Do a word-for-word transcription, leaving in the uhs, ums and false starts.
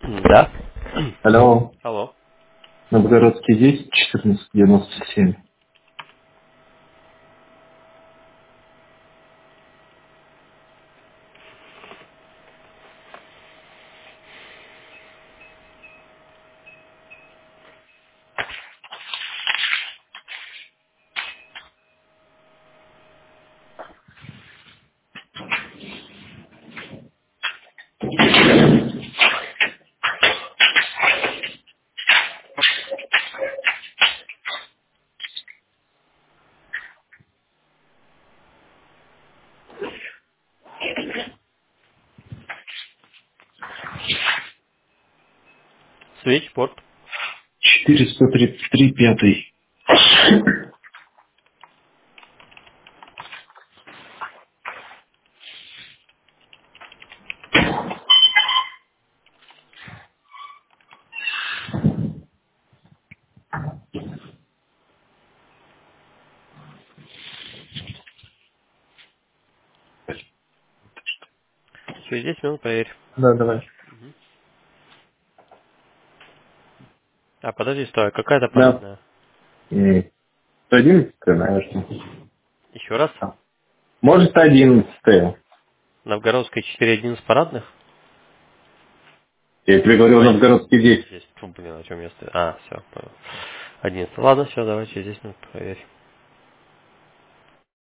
Да. Алло, Алло. Новгородский десять, четырнадцать девяносто семь. Свечпорт. четыреста тридцать три, пятый. Через десять минут проверь. Да, давай. Мгм. А, подожди, стой, какая-то Да. парадная. М, сто одиннадцать, наверное. Еще раз. А. Может, одиннадцать. Новгородская четыре один с парадных? Я тебе говорил Ой, Новгородский десять. здесь, фу, блин, о чем я стою? А, все, понял. одиннадцать. Ладно, все, давай через десять минут проверь.